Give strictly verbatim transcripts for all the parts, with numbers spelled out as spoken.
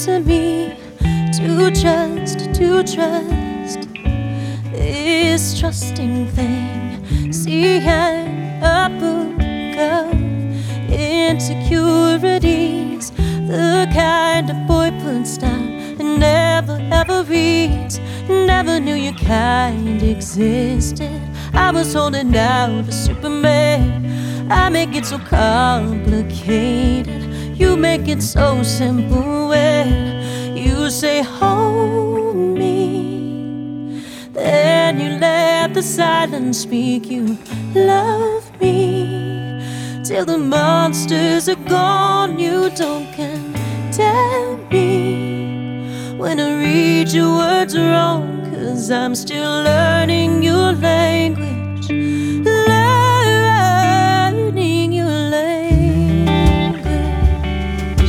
to me to trust, to trust this trusting thing. See, I'm a book of insecurities, the kind of boy puts down and never ever reads. Never knew your kind existed. I was holding out for Superman. I make it so complicated, you make it so simple. When you say hold me, then you let the silence speak. You love me till the monsters are gone. You don't condemn me when I read your words wrong, 'cause I'm still learning your language. Learning your language.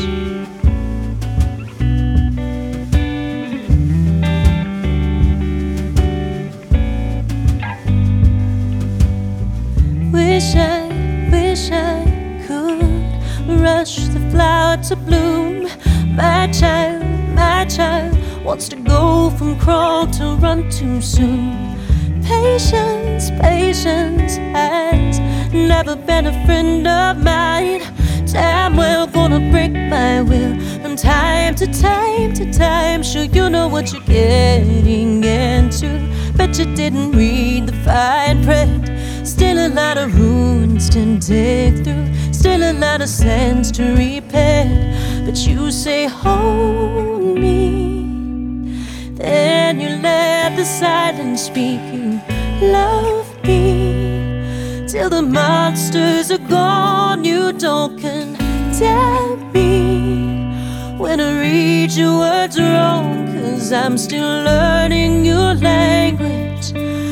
Wish I, wish I could rush the flower to bloom. My child, my child wants to go from crawl to run too soon. Patience, patience has never been a friend of mine. Time well gonna break my will from time to time to time. Sure you know what you're getting into, but you didn't read the fine print. Still a lot of ruins to dig through, still a lot of sins to repair. But you say hold me, then you let the silence speak. You love me till the monsters are gone. You don't condemn me when I read your words wrong, 'cause I'm still learning your language.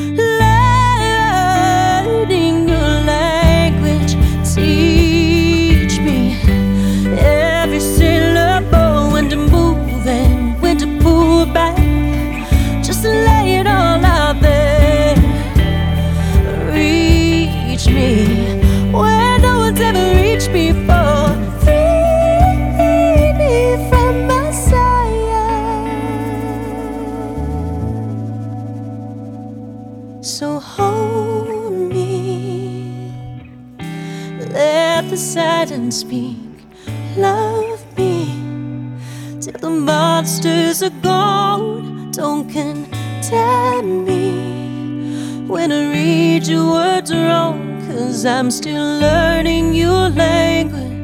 Learning your language. Teach me every syllable, when to move and when to pull back. Just lay it all out there. Reach me where no one's ever reached before. Free me from my side. So hold me, let the silence speak. Love me till the monsters are gone. Don't condemn me when I read your words wrong, 'cause I'm still learning your language.